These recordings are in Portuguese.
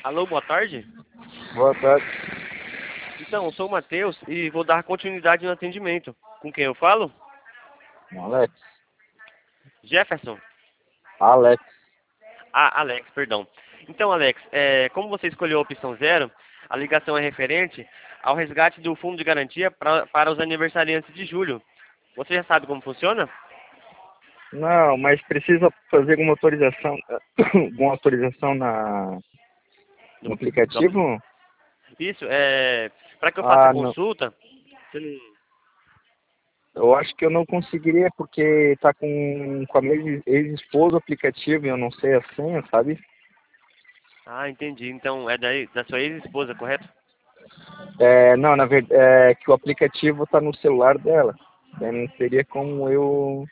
Alô, boa tarde. Boa tarde, Então, eu sou o Matheus e vou dar continuidade no atendimento. Com quem eu falo? Alex. Jefferson. Alex. Ah, Alex, perdão. Então, Alex, como você escolheu a opção 0, a ligação é referente ao resgate do fundo de garantia para os aniversariantes de julho. Você já sabe como funciona? Não, mas precisa fazer alguma autorização, alguma autorização Do- no do- aplicativo? Isso, para que eu faça a Ah, não. consulta, você não... Eu acho que eu não conseguiria porque tá com a minha ex-esposa o aplicativo e eu não sei a senha, sabe? Ah, entendi. Então, é da sua ex-esposa, correto? Não, na verdade, é que o aplicativo tá no celular dela. Daí não teria como eu.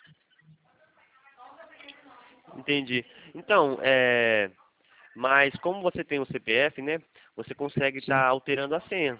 Entendi. Então, mas como você tem o CPF, né? Você consegue estar Sim. alterando a senha.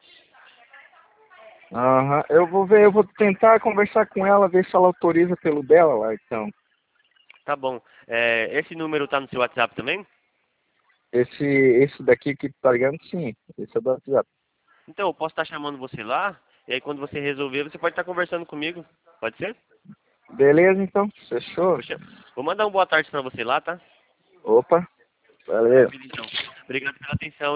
Aham, eu vou ver, eu vou tentar conversar com ela, ver se ela autoriza pelo dela lá, então. Tá bom. Esse número tá no seu WhatsApp também? Esse daqui que tá ligando, sim. Esse é do WhatsApp. Então, eu posso estar chamando você lá, e aí quando você resolver, você pode estar conversando comigo. Pode ser? Beleza, então. Fechou? Poxa, vou mandar uma boa tarde pra você lá, tá? Opa, valeu. Maravilha, então. Obrigado pela atenção.